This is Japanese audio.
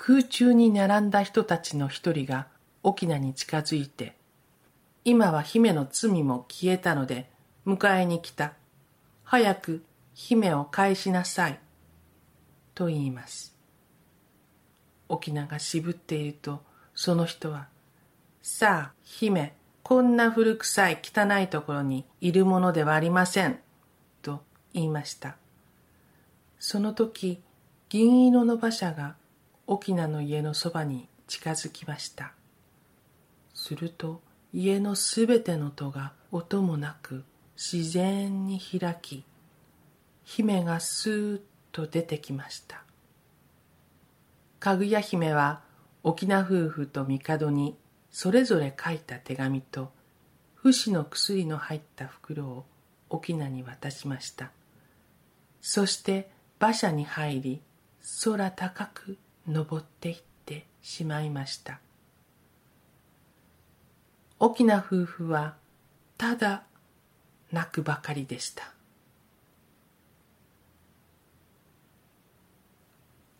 空中に並んだ人たちの一人が翁に近づいて、今は姫の罪も消えたので迎えに来た。早く姫を返しなさい。と言います。翁が渋っていると、その人は、さあ、姫、こんな古臭い汚いところにいるものではありません。と言いました。その時、銀色の馬車が翁の家のそばに近づきました。すると、家のすべての戸が音もなく自然に開き、姫がスーッと出てきました。かぐや姫は翁夫婦と帝にそれぞれ書いた手紙と不死の薬の入った袋を翁に渡しました。そして馬車に入り、空高く登っていってしまいました。翁夫婦はただ泣くばかりでした。